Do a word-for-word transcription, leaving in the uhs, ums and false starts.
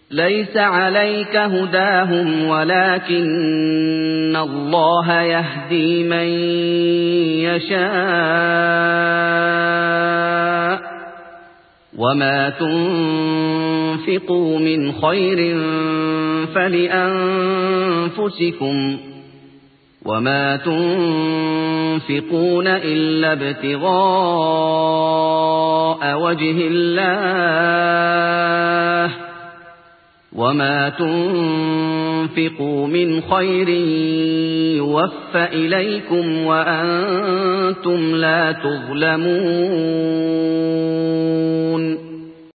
ليس عليك هداهم ولكن الله يهدي من يشاء وما تنفقوا من خير فلأنفسكم وما تنفقون إلا ابتغاء وجه الله وما تنفقوا من خير يوفى إليكم وأنتم لا تظلمون